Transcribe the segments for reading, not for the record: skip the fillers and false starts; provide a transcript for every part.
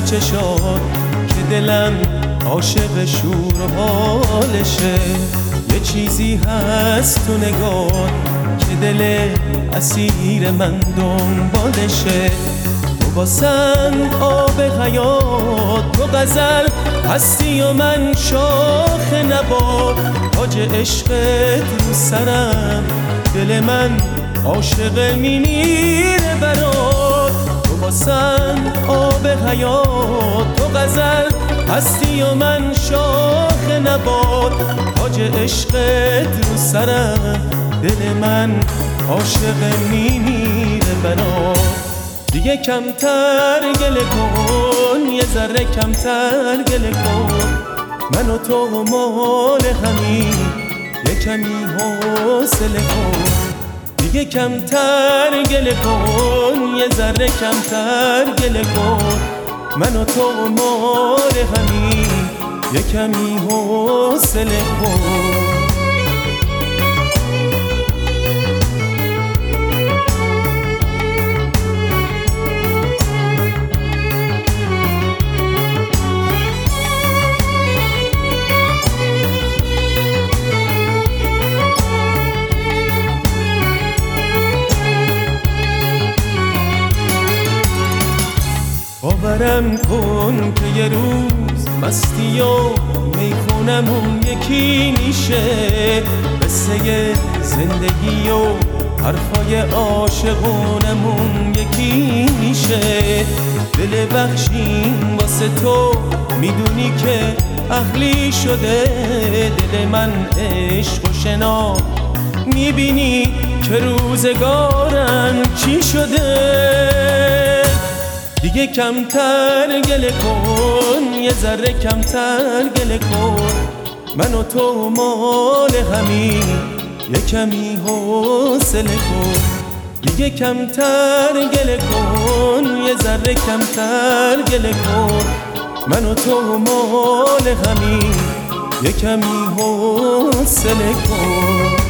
تو چشات که دلم عاشق شور و حالشه. یه چیزی هست تو نگاه که دل اسیر من دنبالشه. تو واسم آب حیات، تو غزل هستی و من شاخ نبات. تاج عشقت رو سرم، دل من عاشق میمیره برات. تو واسم آب حیات، تو غزل هستی و من شاخ نبات. تاج عشقت رو سرم، دل من عاشق میمیره برات. دیگه کمتر گله کن، یه ذره کمتر گله کن. من و تو مال همین، یه کمی حوصله کن. دیگه کمتر گله کن، یه ذره کمتر گله کن. من و تو مال همین، یه کمی حوصله کن. باورم کن که یه روز مستی و میخونمون یکی میشه. قصه زندگی و حرفای عاشقونمون یکی میشه. دل بخشیم واسه تو، میدونی که عقلی شده دل من عشق و شنا. میبینی که روزگارم چی شده. دیگه کمتر گله کن، یه ذره کمتر گله کن. من و تو مال همین، یه کمی حوصله کن. دیگه کمتر گله کن، یه ذره کمتر گله کن. من و تو مال همین، یه کمی حوصله کن.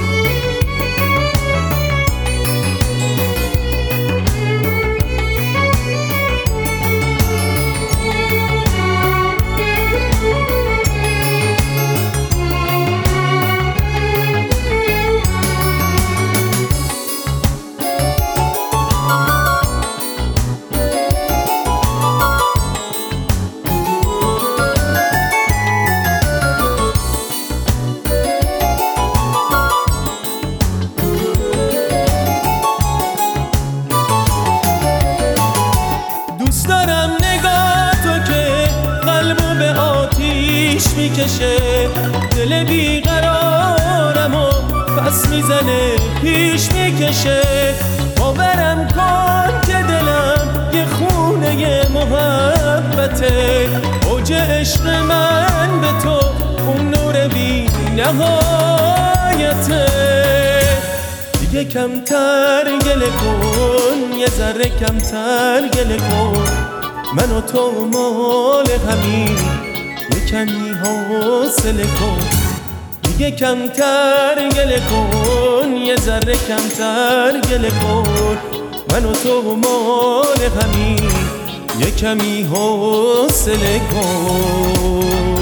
میکشه دل بیقرارم و پس میزنه پیش میکشه. باورم کن که دلم یه خونه محبته. اوج عشق من به تو اون نور بی نهایته. دیگه کمتر گله کن، یه ذره کمتر گله کن. من و تو مال همین، یه کمی حوصله کن. دیگه کمتر گله کن، یه ذره کمتر گله کن. من و تو مال همین، یه کمی حوصله کن.